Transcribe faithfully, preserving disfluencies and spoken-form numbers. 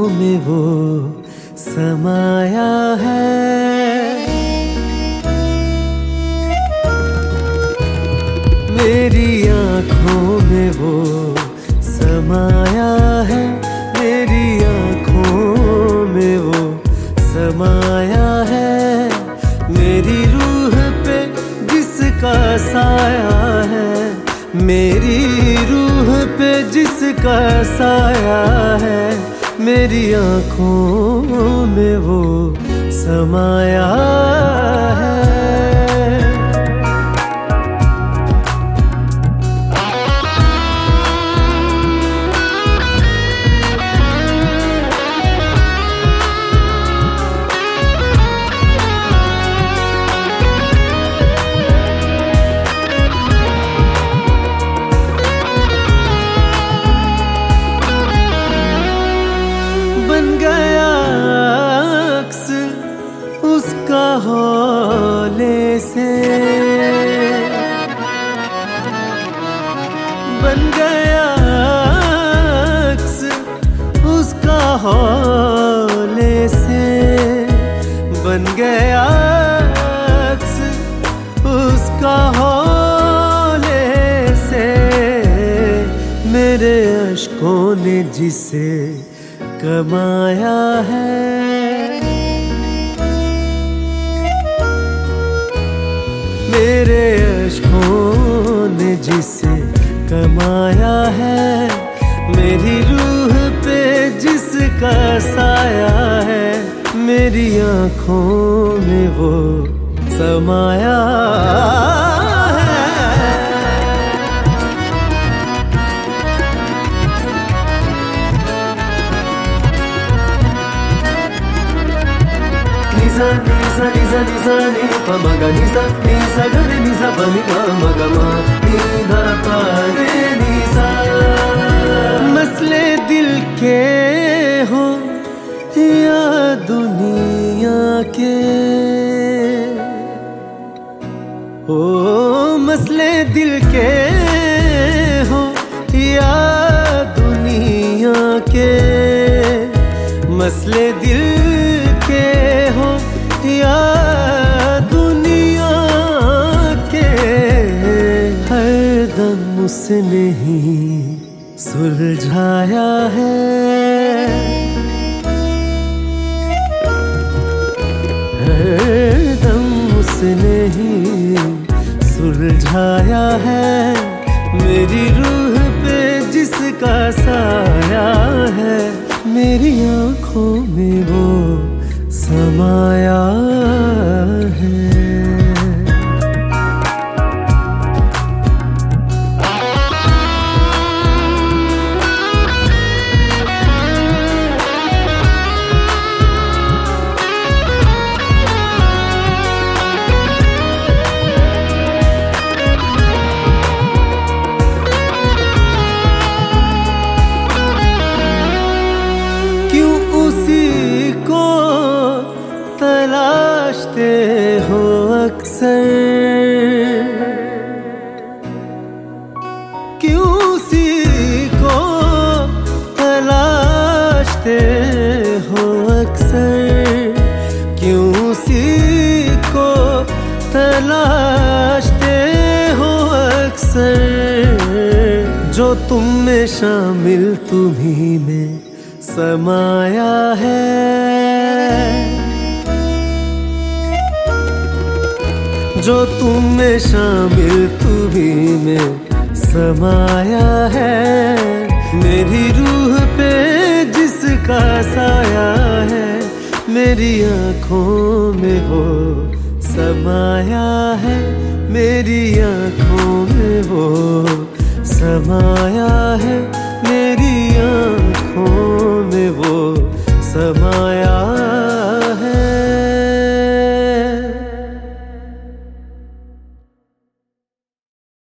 आँखों में वो समाया है। मेरी आँखों में वो समाया है, मेरी आँखों में वो समाया है। मेरी रूह पे जिसका साया है, मेरी रूह पे जिसका साया है, मेरी आँखों में वो समाया है। बन गया अक्स उसका हौले से, बन गया अक्स उसका हौले से, बन गया अक्स उसका हौले से। मेरे अश्कों ने जिसे कमाया है, मेरे अश्कों ने जिसे कमाया है, मेरी रूह पे जिसका साया है, मेरी आँखों में वो समाया है। Nisa, nisa, nisa, nisa, ni pa ma ga nisa, nisa ga re nisa pa mi pa ma ga ma, ni da pa re nisa। मसले दिल के हो या दुनिया के, ओ मसले दिल के हो या दुनिया के, मसले दिल के हो या दुनिया के, हर दम उसने ही सुलझाया है। हर दम उसने ही सुलझाया है, मेरी रूह पे जिसका साया है, मेरी आँखों में वो समाया है। क्यों उसी को तलाशते हो अक्सर, क्यों उसी को तलाशते हो अक्सर, क्यों उसी को तलाशते हो अक्सर। जो तुम में शामिल तुम्ही में समाया है, जो तुम में शामिल तुम्ही में समाया है, मेरी रूह पे जिसका साया है, मेरी आँखों में वो समाया है, मेरी आँखों में वो समाया है, मेरी आँखों में वो समाया